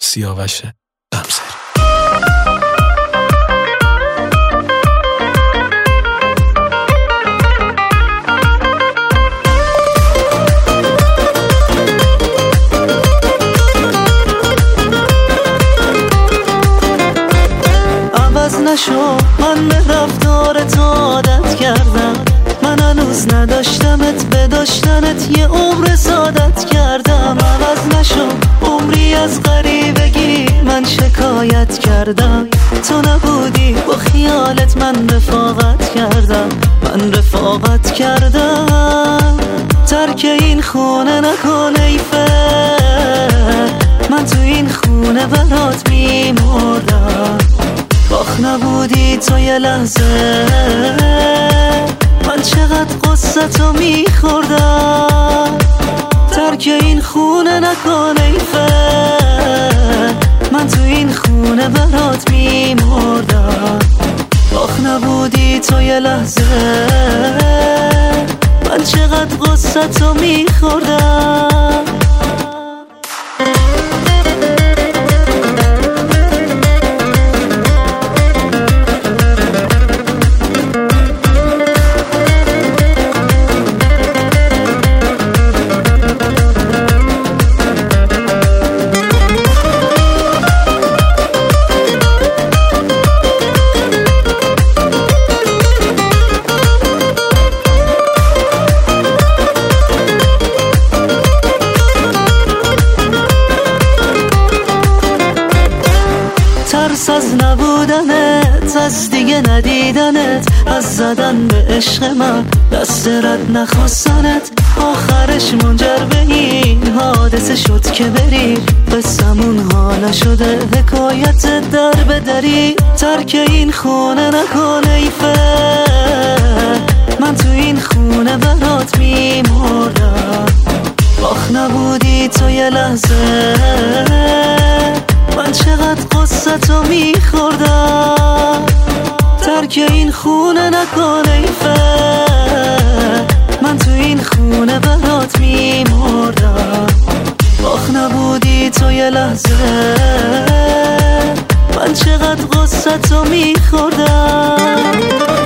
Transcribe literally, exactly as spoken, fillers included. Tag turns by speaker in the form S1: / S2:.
S1: سیاوش غمزری.
S2: نشو من به رفتارت عادت کردم، من هنوز نداشتمت به داشتنت یه عمر سعادت کردم. عوض نشو عمری از غریبگی من شکایت کردم، تو نبودی با خیالت من رفاقت کردم، من رفاقت کردم. ترک این خونه نکن ایفه، من تو این خونه برات میمردم. باخ نبودی تو یه لحظه، من چقدر قصه تو میخوردم. ترک این خونه نکن ایفه، من تو این خونه برات میمردم. باخ نبودی تو یه لحظه، من چقدر قصه تو میخوردم. ترس از نبودنت، از دیگه ندیدنت، از زدن به عشق من، دست رد نخواستنت، آخرش منجر به این حادثه شد که بری. قصمون حالا شده حکایت در به دری. ترک این خونه نکن ایفه، من تو این خونه برات میمردم. باخ نبودی تو یه لحظه، من چقدر قصه تو میخوردم. ترک این خونه نکن ایفه، من تو این خونه برات میمردم. باخ نبودی تو یه لحظه، من چقدر قصه تو میخوردم.